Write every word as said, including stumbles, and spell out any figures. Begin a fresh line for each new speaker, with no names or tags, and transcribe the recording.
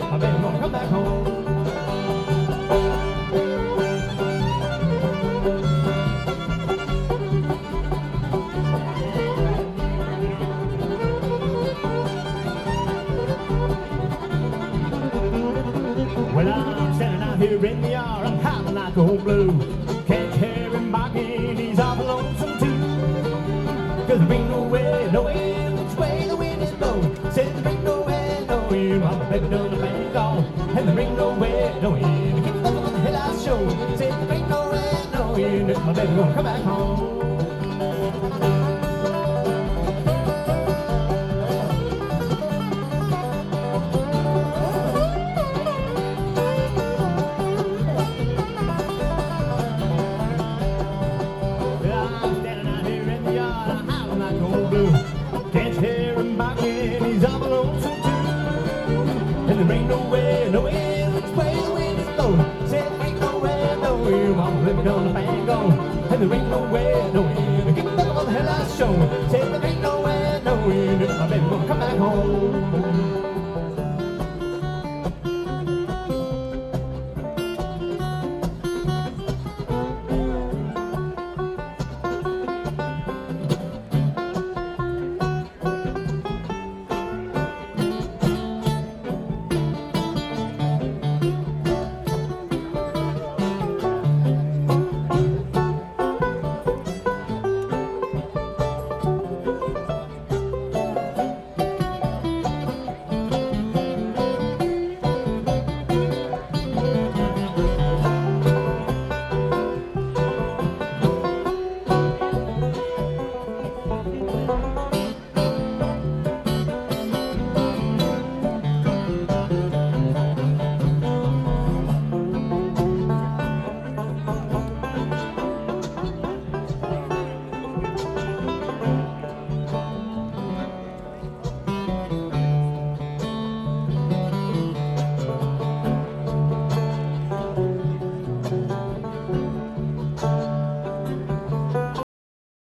if my baby gonna come back home. Well, I'm standing out here in the yard, I'm howling like old blue. Can't hear him barking, he's awful lonesome too. Cause there ain't no way, no way, which way the wind is blowing. Said there ain't no way, no way, my baby done been gone. And there ain't no way, no way, to keep up on the headlights show. Said there ain't no way, no way, that my baby gonna come back home. Can't hear him barking, he's all alone so too. And there ain't no